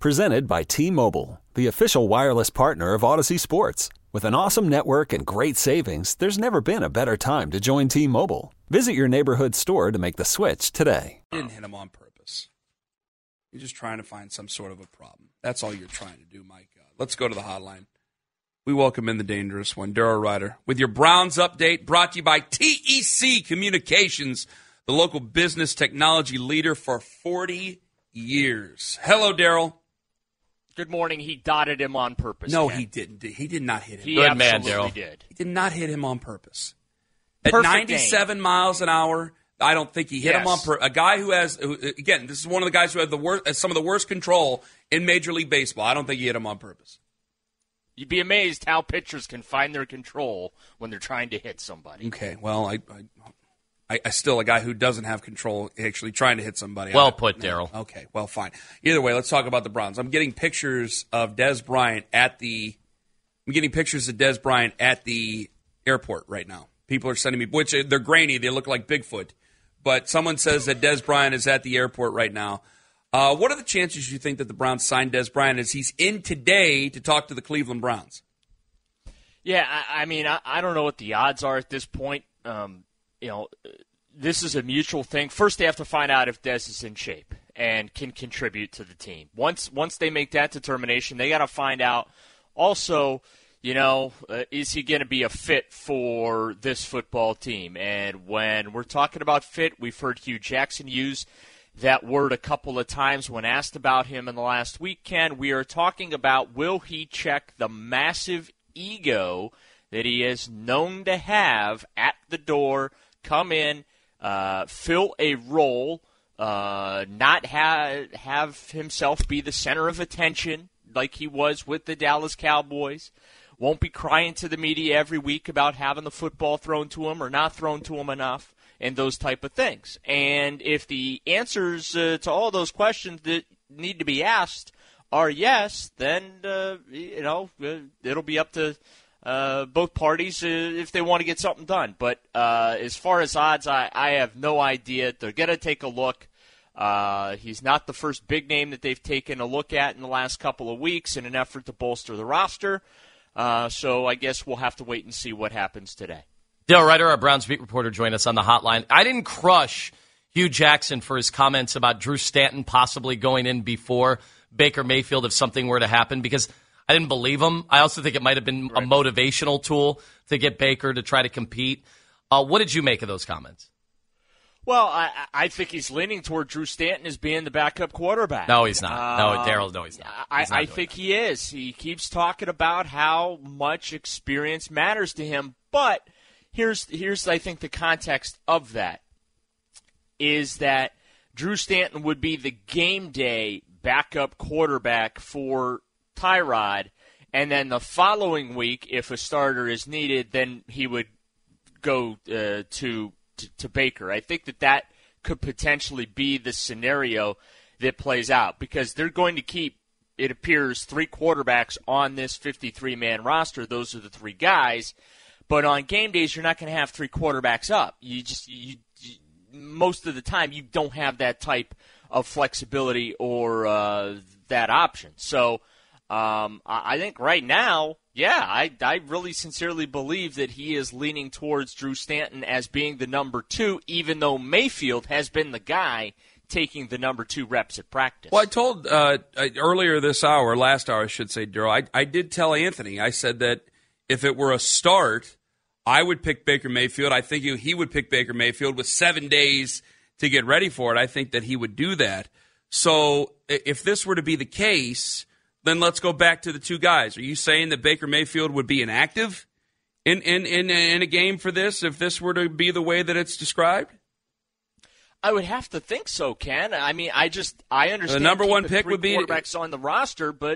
Presented by T-Mobile, the official wireless partner of Odyssey Sports. With an awesome network and great savings, there's never been a better time to join T-Mobile. Visit your neighborhood store to make the switch today. You didn't hit him on purpose. You're just trying to find some sort of a problem. That's all you're trying to do, Mike. Let's go to the hotline. We welcome in the dangerous one, Daryl Ryder, with your Browns update brought to you by TEC Communications, the local business technology leader for 40 years. Hello, Daryl. Good morning. He dotted him on purpose. No, Ken. he didn't. He did not hit him. He Good man, absolutely Daryl. did. He did not hit him on purpose. At Perfect 97 miles an hour, I don't think he hit him on purpose. A guy who has, again, this is one of the guys who has some of the worst control in Major League Baseball. I don't think he hit him on purpose. You'd be amazed how pitchers can find their control when they're trying to hit somebody. Okay, well, I still, a guy who doesn't have control actually trying to hit somebody. Well put, Daryl. Okay, well, fine. Either way, let's talk about the Browns. I'm getting pictures of Dez Bryant at the airport right now. People are sending me, which they're grainy, they look like Bigfoot. But someone says that Dez Bryant is at the airport right now. What are the chances you think that the Browns sign Dez Bryant as he's in today to talk to the Cleveland Browns? Yeah, I don't know what the odds are at this point. This is a mutual thing. First, they have to find out if Dez is in shape and can contribute to the team. Once they make that determination, they got to find out also, is he going to be a fit for this football team? And when we're talking about fit, we've heard Hugh Jackson use that word a couple of times when asked about him in the last week, Ken. We are talking about, will he check the massive ego that he is known to have at the door, come in, fill a role, not have himself be the center of attention like he was with the Dallas Cowboys, won't be crying to the media every week about having the football thrown to him or not thrown to him enough, and those type of things. And if the answers to all those questions that need to be asked are yes, then, it'll be up to both parties if they want to get something done. But as far as odds, I have no idea. They're going to take a look. He's not the first big name that they've taken a look at in the last couple of weeks in an effort to bolster the roster. So I guess we'll have to wait and see what happens today. Dale Ryder, our Browns beat reporter, joined us on the hotline. I didn't crush Hugh Jackson for his comments about Drew Stanton possibly going in before Baker Mayfield if something were to happen, because I didn't believe him. I also think it might have been a motivational tool to get Baker to try to compete. What did you make of those comments? Well, I think he's leaning toward Drew Stanton as being the backup quarterback. No, he's not. No, he's not. I think he is. He keeps talking about how much experience matters to him. But here's I think, the context of that is that Drew Stanton would be the game day backup quarterback for Tyrod, and then the following week, if a starter is needed, then he would go to Baker. I think that could potentially be the scenario that plays out, because they're going to keep, it appears, 3 quarterbacks on this 53-man roster. Those are the 3 guys. But on game days, you're not going to have 3 quarterbacks up. You most of the time, you don't have that type of flexibility or that option. So I think right now, I really sincerely believe that he is leaning towards Drew Stanton as being the number 2, even though Mayfield has been the guy taking the number 2 reps at practice. Well, I told earlier this hour, last hour I should say, Daryl, I did tell Anthony, I said that if it were a start, I would pick Baker Mayfield. I think he would pick Baker Mayfield with 7 days to get ready for it. I think that he would do that. So if this were to be the case, then let's go back to the 2 guys. Are you saying that Baker Mayfield would be inactive in a game for this if this were to be the way that it's described? I would have to think so, Ken. I mean, I understand the number 1 pick would be quarterbacks on the roster, but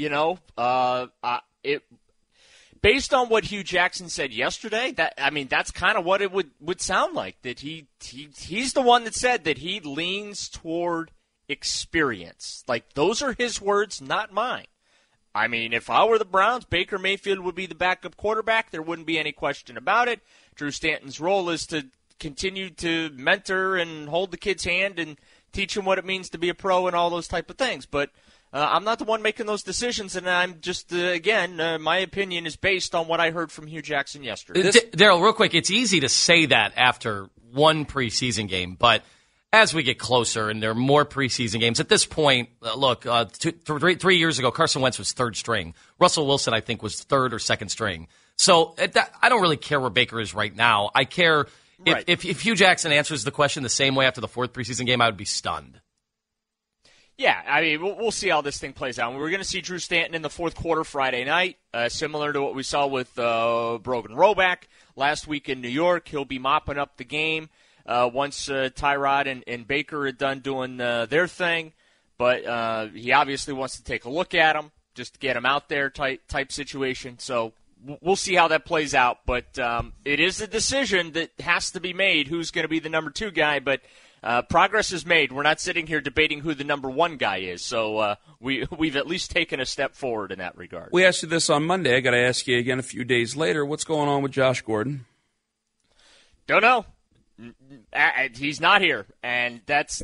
based on what Hugh Jackson said yesterday, that's kind of what it would sound like. That he's the one that said that he leans toward experience. Like, those are his words, not mine. I mean, if I were the Browns, Baker Mayfield would be the backup quarterback. There wouldn't be any question about it. Drew Stanton's role is to continue to mentor and hold the kid's hand and teach him what it means to be a pro and all those type of things. But I'm not the one making those decisions, and I'm just, my opinion is based on what I heard from Hugh Jackson yesterday. Daryl, real quick, it's easy to say that after one preseason game, but as we get closer and there are more preseason games, at this point, 3 years ago, Carson Wentz was third string. Russell Wilson, I think, was third or second string. So I don't really care where Baker is right now. I care if Hugh Jackson answers the question the same way after the fourth preseason game, I would be stunned. Yeah, I mean, we'll see how this thing plays out. We're going to see Drew Stanton in the fourth quarter Friday night, similar to what we saw with Brogan Roback last week in New York. He'll be mopping up the game once Tyrod and Baker are done doing their thing. But he obviously wants to take a look at him, just to get him out there type situation. So we'll see how that plays out. But it is a decision that has to be made who's going to be the number 2 guy. But progress is made. We're not sitting here debating who the number 1 guy is. So we've at least taken a step forward in that regard. We asked you this on Monday. I got to ask you again a few days later. What's going on with Josh Gordon? Don't know. He's not here. And that's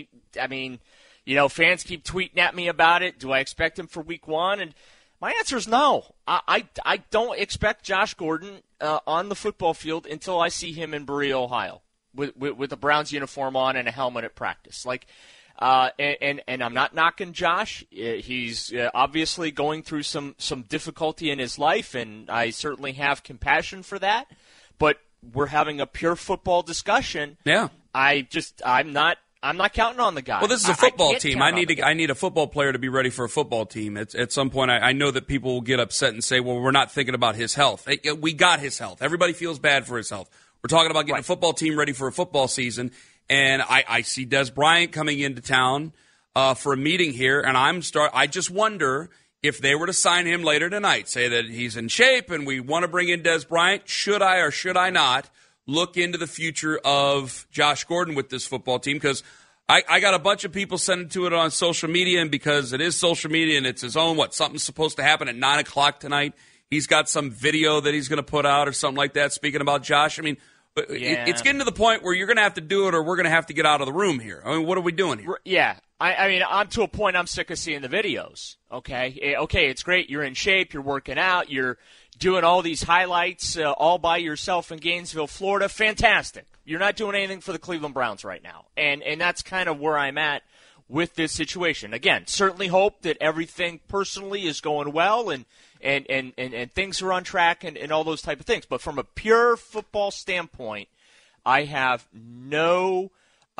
fans keep tweeting at me about it. Do I expect him for week 1? And my answer is no. I don't expect Josh Gordon on the football field until I see him in Berea, Ohio, with a Browns uniform on and a helmet at practice. And I'm not knocking Josh. He's obviously going through some difficulty in his life, and I certainly have compassion for that. But we're having a pure football discussion. Yeah. I'm not counting on the guy. Well, this is a football team. I need a football player to be ready for a football team. At some point, I know that people will get upset and say, well, we're not thinking about his health. We got his health. Everybody feels bad for his health. We're talking about getting a football team ready for a football season. And I see Des Bryant coming into town for a meeting here, and I just wonder if they were to sign him later tonight, say that he's in shape and we want to bring in Des Bryant, should I or should I not look into the future of Josh Gordon with this football team? Because I got a bunch of people sending to it on social media, and because it is social media and it's his own, something's supposed to happen at 9 o'clock tonight. He's got some video that he's going to put out or something like that, speaking about Josh. I mean, it's getting to the point where you're going to have to do it or we're going to have to get out of the room here. I mean, what are we doing here? Yeah. I'm to a point I'm sick of seeing the videos, okay? Okay, it's great. You're in shape. You're working out. You're doing all these highlights all by yourself in Gainesville, Florida. Fantastic. You're not doing anything for the Cleveland Browns right now. And that's kind of where I'm at with this situation. Again, certainly hope that everything personally is going well and things are on track and all those type of things. But from a pure football standpoint, I have no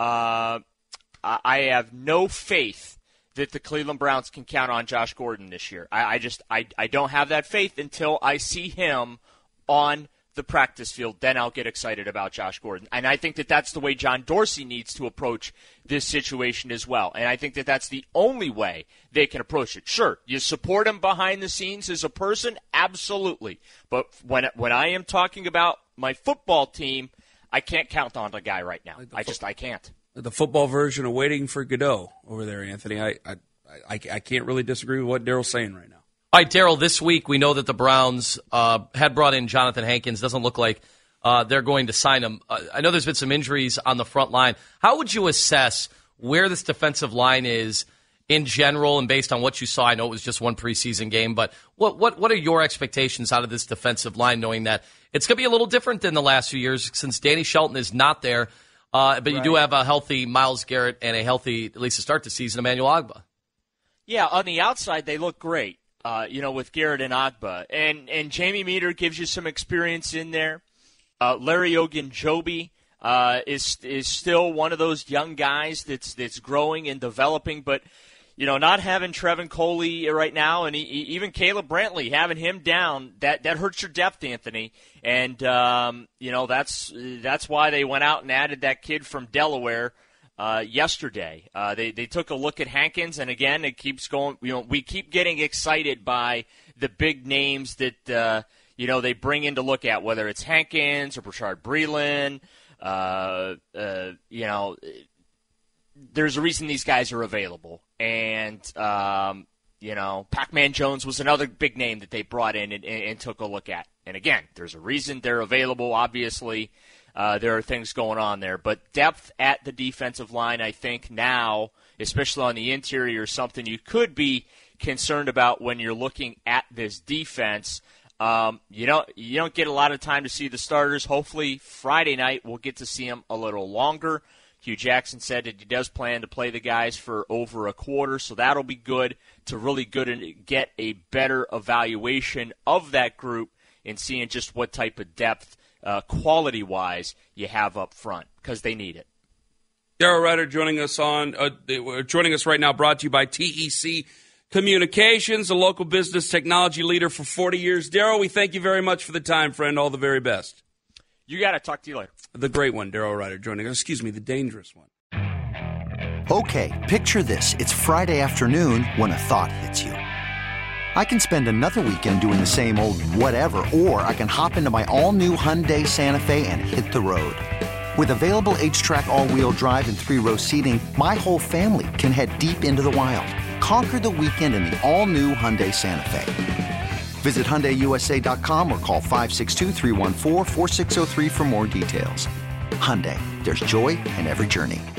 faith that the Cleveland Browns can count on Josh Gordon this year. I don't have that faith until I see him on the practice field. Then I'll get excited about Josh Gordon. And I think that that's the way John Dorsey needs to approach this situation as well. And I think that that's the only way they can approach it. Sure, you support him behind the scenes as a person, absolutely. But when I am talking about my football team, I can't count on the guy right now. I can't. The football version of waiting for Godot over there, Anthony. I can't really disagree with what Daryl's saying right now. All right, Daryl, this week we know that the Browns had brought in Jonathan Hankins. Doesn't look like they're going to sign him. I know there's been some injuries on the front line. How would you assess where this defensive line is in general and based on what you saw? I know it was just one preseason game, but what are your expectations out of this defensive line, knowing that it's going to be a little different than the last few years since Danny Shelton is not there, but you do have a healthy Myles Garrett and a healthy, at least to start the season, Emmanuel Ogbah. Yeah, on the outside they look great. With Garrett and Ogbah. And Jamie Meter gives you some experience in there. Larry Ogunjobi is still one of those young guys that's growing and developing. But, not having Trevin Coley right now and even Caleb Brantley, having him down, that hurts your depth, Anthony. And, that's why they went out and added that kid from Delaware yesterday. They took a look at Hankins, and again, it keeps going. We keep getting excited by the big names that they bring in to look at, whether it's Hankins or Brashard Breeland. There's a reason these guys are available, and Pac-Man Jones was another big name that they brought in and took a look at. And again, there's a reason they're available. Obviously. There are things going on there. But depth at the defensive line, I think, now especially on the interior, something you could be concerned about when you're looking at this defense. You don't get a lot of time to see the starters. Hopefully Friday night we'll get to see them a little longer. Hugh Jackson said that he does plan to play the guys for over a quarter, so that'll be good to really get a better evaluation of that group and seeing just what type of depth, quality-wise, you have up front, because they need it. Daryl Ruiter joining us right now, brought to you by TEC Communications, a local business technology leader for 40 years. Daryl, we thank you very much for the time, friend. All the very best. You got to talk to you later. The great one, Daryl Ruiter, joining us. Excuse me, the dangerous one. Okay, picture this. It's Friday afternoon when a thought hits you. I can spend another weekend doing the same old whatever, or I can hop into my all-new Hyundai Santa Fe and hit the road. With available H-Track all-wheel drive and 3-row seating, my whole family can head deep into the wild. Conquer the weekend in the all-new Hyundai Santa Fe. Visit HyundaiUSA.com or call 562-314-4603 for more details. Hyundai, there's joy in every journey.